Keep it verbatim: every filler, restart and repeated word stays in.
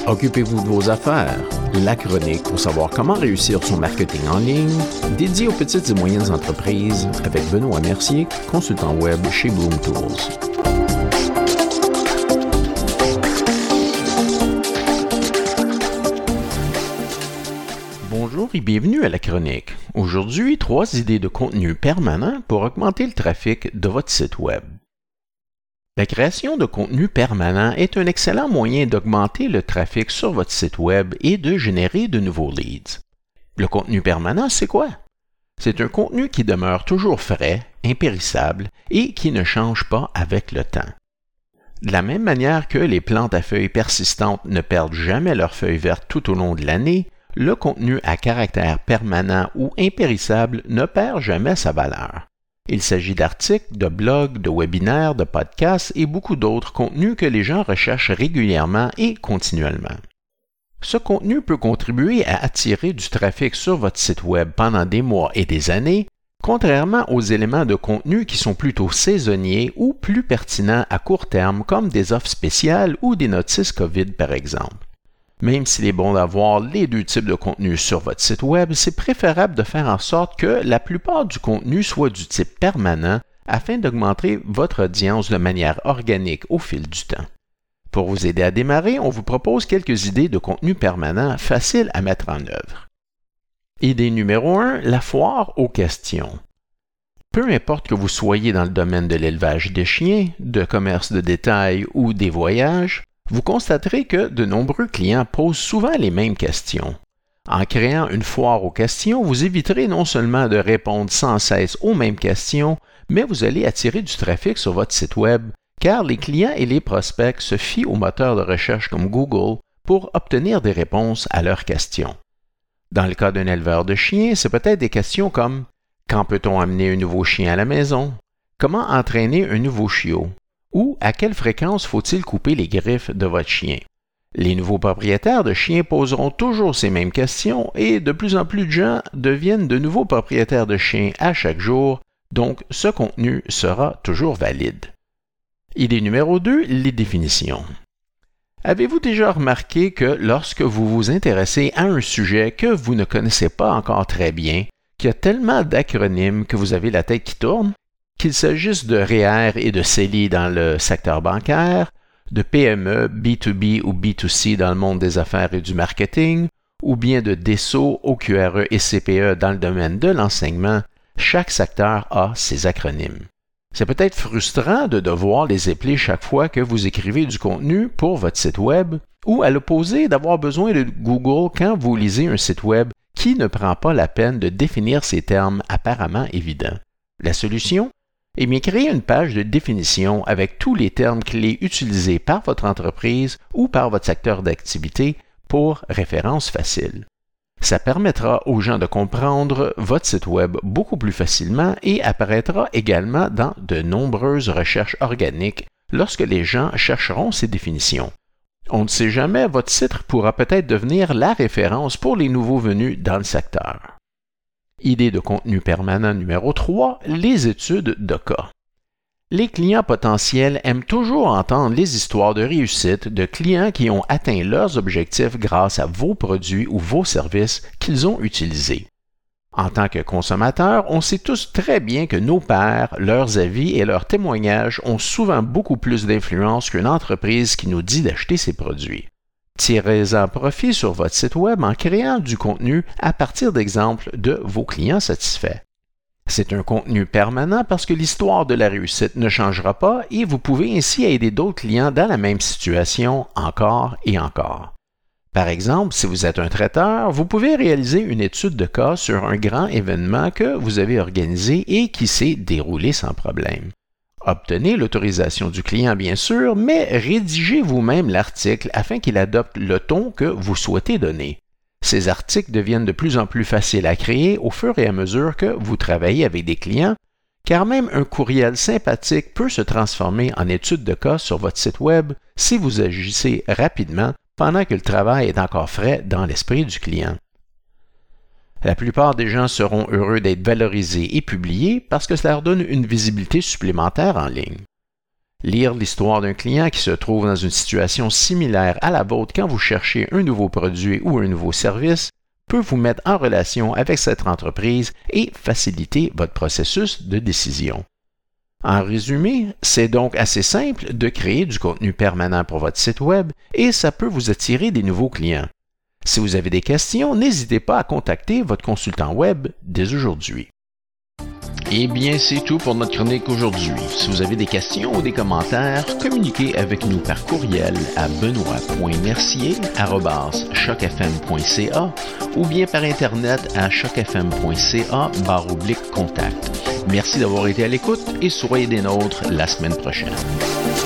Occupez-vous de vos affaires. La chronique pour savoir comment réussir son marketing en ligne, dédié aux petites et moyennes entreprises avec Benoît Mercier, consultant web chez Bloom Tools. Bonjour et bienvenue à la chronique. Aujourd'hui, trois idées de contenu permanent pour augmenter le trafic de votre site web. La création de contenu permanent est un excellent moyen d'augmenter le trafic sur votre site web et de générer de nouveaux leads. Le contenu permanent, c'est quoi? C'est un contenu qui demeure toujours frais, impérissable et qui ne change pas avec le temps. De la même manière que les plantes à feuilles persistantes ne perdent jamais leurs feuilles vertes tout au long de l'année, le contenu à caractère permanent ou impérissable ne perd jamais sa valeur. Il s'agit d'articles, de blogs, de webinaires, de podcasts et beaucoup d'autres contenus que les gens recherchent régulièrement et continuellement. Ce contenu peut contribuer à attirer du trafic sur votre site web pendant des mois et des années, contrairement aux éléments de contenu qui sont plutôt saisonniers ou plus pertinents à court terme comme des offres spéciales ou des notices COVID par exemple. Même s'il est bon d'avoir les deux types de contenu sur votre site web, c'est préférable de faire en sorte que la plupart du contenu soit du type permanent afin d'augmenter votre audience de manière organique au fil du temps. Pour vous aider à démarrer, on vous propose quelques idées de contenu permanent faciles à mettre en œuvre. Idée numéro un, la foire aux questions. Peu importe que vous soyez dans le domaine de l'élevage de chiens, de commerce de détail ou des voyages, vous constaterez que de nombreux clients posent souvent les mêmes questions. En créant une foire aux questions, vous éviterez non seulement de répondre sans cesse aux mêmes questions, mais vous allez attirer du trafic sur votre site web, car les clients et les prospects se fient aux moteurs de recherche comme Google pour obtenir des réponses à leurs questions. Dans le cas d'un éleveur de chiens, c'est peut-être des questions comme « Quand peut-on amener un nouveau chien à la maison? Comment entraîner un nouveau chiot? Ou à quelle fréquence faut-il couper les griffes de votre chien? » Les nouveaux propriétaires de chiens poseront toujours ces mêmes questions et de plus en plus de gens deviennent de nouveaux propriétaires de chiens à chaque jour, donc ce contenu sera toujours valide. Idée numéro deux, les définitions. Avez-vous déjà remarqué que lorsque vous vous intéressez à un sujet que vous ne connaissez pas encore très bien, qu'il y a tellement d'acronymes que vous avez la tête qui tourne? Qu'il s'agisse de R E E R et de C E L I dans le secteur bancaire, de P M E, B deux B ou B deux C dans le monde des affaires et du marketing, ou bien de D S O, O Q R E et C P E dans le domaine de l'enseignement, chaque secteur a ses acronymes. C'est peut-être frustrant de devoir les épeler chaque fois que vous écrivez du contenu pour votre site web, ou à l'opposé d'avoir besoin de Google quand vous lisez un site web qui ne prend pas la peine de définir ces termes apparemment évidents. La solution? Eh bien, créer une page de définition avec tous les termes clés utilisés par votre entreprise ou par votre secteur d'activité pour référence facile. Ça permettra aux gens de comprendre votre site web beaucoup plus facilement et apparaîtra également dans de nombreuses recherches organiques lorsque les gens chercheront ces définitions. On ne sait jamais, votre site pourra peut-être devenir la référence pour les nouveaux venus dans le secteur. Idée de contenu permanent numéro trois, les études de cas. Les clients potentiels aiment toujours entendre les histoires de réussite de clients qui ont atteint leurs objectifs grâce à vos produits ou vos services qu'ils ont utilisés. En tant que consommateurs, on sait tous très bien que nos pairs, leurs avis et leurs témoignages ont souvent beaucoup plus d'influence qu'une entreprise qui nous dit d'acheter ses produits. Tirez-en profit sur votre site web en créant du contenu à partir d'exemples de vos clients satisfaits. C'est un contenu permanent parce que l'histoire de la réussite ne changera pas et vous pouvez ainsi aider d'autres clients dans la même situation encore et encore. Par exemple, si vous êtes un traiteur, vous pouvez réaliser une étude de cas sur un grand événement que vous avez organisé et qui s'est déroulé sans problème. Obtenez l'autorisation du client, bien sûr, mais rédigez vous-même l'article afin qu'il adopte le ton que vous souhaitez donner. Ces articles deviennent de plus en plus faciles à créer au fur et à mesure que vous travaillez avec des clients, car même un courriel sympathique peut se transformer en étude de cas sur votre site web si vous agissez rapidement pendant que le travail est encore frais dans l'esprit du client. La plupart des gens seront heureux d'être valorisés et publiés parce que cela leur donne une visibilité supplémentaire en ligne. Lire l'histoire d'un client qui se trouve dans une situation similaire à la vôtre quand vous cherchez un nouveau produit ou un nouveau service peut vous mettre en relation avec cette entreprise et faciliter votre processus de décision. En résumé, c'est donc assez simple de créer du contenu permanent pour votre site Web et ça peut vous attirer des nouveaux clients. Si vous avez des questions, n'hésitez pas à contacter votre consultant Web dès aujourd'hui. Eh bien, c'est tout pour notre chronique aujourd'hui. Si vous avez des questions ou des commentaires, communiquez avec nous par courriel à benoît point mercier arobase choc f m point c a ou bien par Internet à choc f m point c a barre oblique contact. Merci d'avoir été à l'écoute et soyez des nôtres la semaine prochaine.